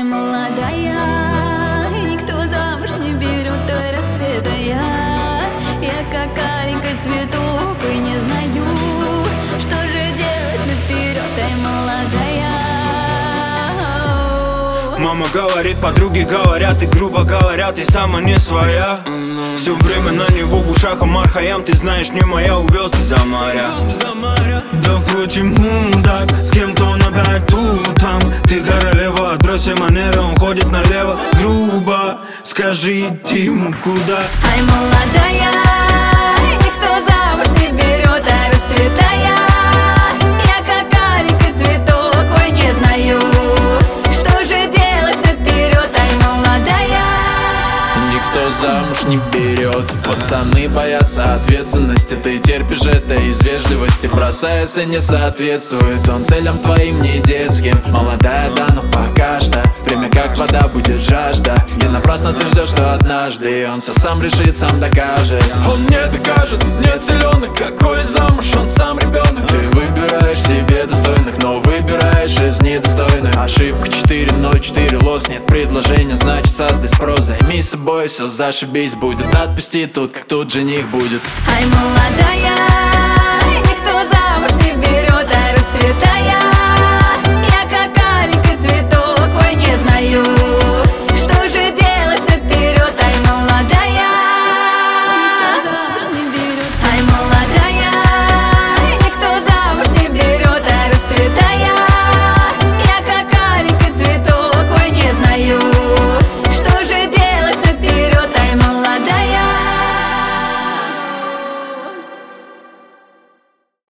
молодая, и никто замуж не берет до рассвета. Я как аленький цветок и не знаю, что же делать наперед, ай, молодая. Мама говорит, подруги говорят, и грубо говоря, ты сама не своя. Все время на него в ушах Омар Хайям, ты знаешь, не моя, увез ты за моря. Да впрочем, так, с кем-то он опять тут, там. Ты королева, отбрось все манеры, он ходит налево. Грубо, скажите ему куда. Ай, молодая, никто замуж не берет, ай, расцветая. Я как аленький цветок, ой, не знаю, что же делать наперед, ай, молодая. Никто замуж не берет. Пацаны боятся ответственности. Ты терпишь это из вежливости, бросается, не соответствует он целям твоим не детским. Молодая, да, но пока что время как вода, будет жажда. Не напрасно ты ждешь, что однажды он все сам решит, сам докажет. Он не докажет, нет зеленых, какой замуж, он сам ребенок. Ты выбираешь себе достойных, но выбираешь из недостойных. Ошибка 4-0-4 лос, нет предложения, значит создай спрос. Займись собой, все зашибись будет. Отпусти тут, как тут жених будет. Ай, молодая.